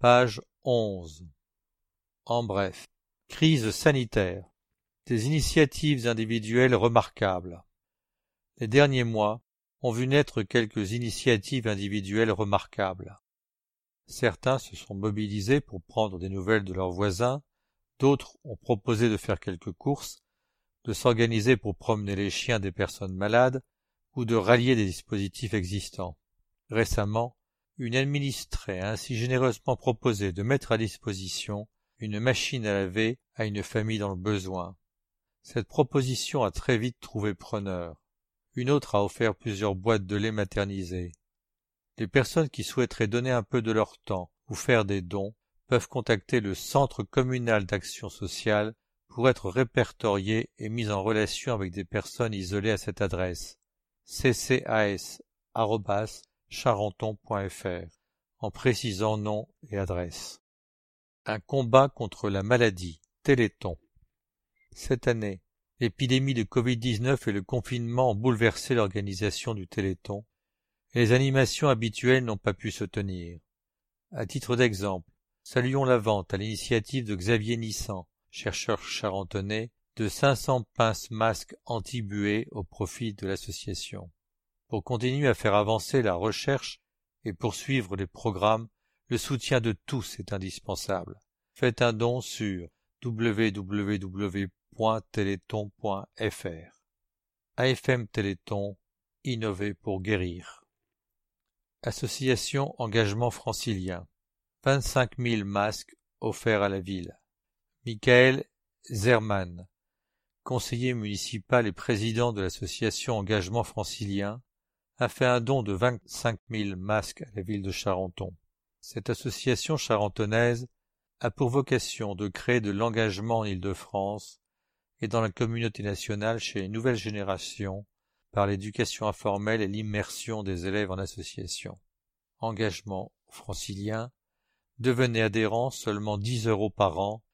Page 11. En bref, crise sanitaire. Des initiatives individuelles remarquables. Les derniers mois ont vu naître quelques initiatives individuelles remarquables. Certains se sont mobilisés pour prendre des nouvelles de leurs voisins, d'autres ont proposé de faire quelques courses, de s'organiser pour promener les chiens des personnes malades ou de rallier des dispositifs existants. Récemment, une administrée a ainsi généreusement proposé de mettre à disposition une machine à laver à une famille dans le besoin. Cette proposition a très vite trouvé preneur. Une autre a offert plusieurs boîtes de lait maternisé. Les personnes qui souhaiteraient donner un peu de leur temps ou faire des dons peuvent contacter le Centre communal d'action sociale pour être répertoriées et mises en relation avec des personnes isolées à cette adresse ccas@charenton.fr en précisant nom et adresse. Un combat contre la maladie, Téléthon. Cette année, l'épidémie de Covid-19 et le confinement ont bouleversé l'organisation du Téléthon et les animations habituelles n'ont pas pu se tenir. À titre d'exemple, saluons la vente à l'initiative de Xavier Nissan, chercheur charentonnais, de 500 pinces-masques anti-buée au profit de l'association. Pour continuer à faire avancer la recherche et poursuivre les programmes, le soutien de tous est indispensable. Faites un don sur www.téléthon.fr. AFM Téléthon, innover pour guérir. Association Engagement Francilien. 25 000 masques offerts à la ville. Michael Zerman, conseiller municipal et président de l'association Engagement Francilien, a fait un don de 25 000 masques à la ville de Charenton. Cette association charentonnaise a pour vocation de créer de l'engagement en Île-de-France et dans la communauté nationale chez les nouvelles générations par l'éducation informelle et l'immersion des élèves en association. Engagement francilien, devenez adhérent seulement 10 € par an